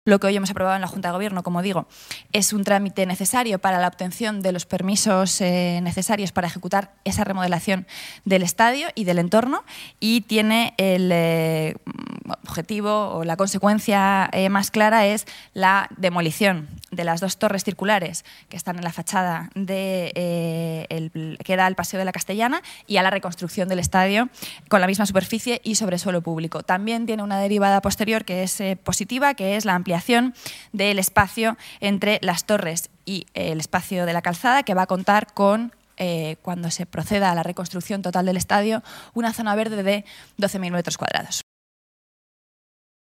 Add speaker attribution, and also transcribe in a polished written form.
Speaker 1: Lo que hoy hemos aprobado en la Junta de Gobierno, como digo, es un trámite necesario para la obtención de los permisos necesarios para ejecutar esa remodelación del estadio y del entorno, y tiene el objetivo o la consecuencia más clara es la demolición de las 2 torres circulares que están en la fachada que da al Paseo de la Castellana, y a la reconstrucción del estadio con la misma superficie y sobre suelo público. También tiene una derivada posterior que es positiva, que es la ampliación del espacio entre las torres y el espacio de la calzada, que va a contar con, cuando se proceda a la reconstrucción total del estadio, una zona verde de 12.000 metros cuadrados.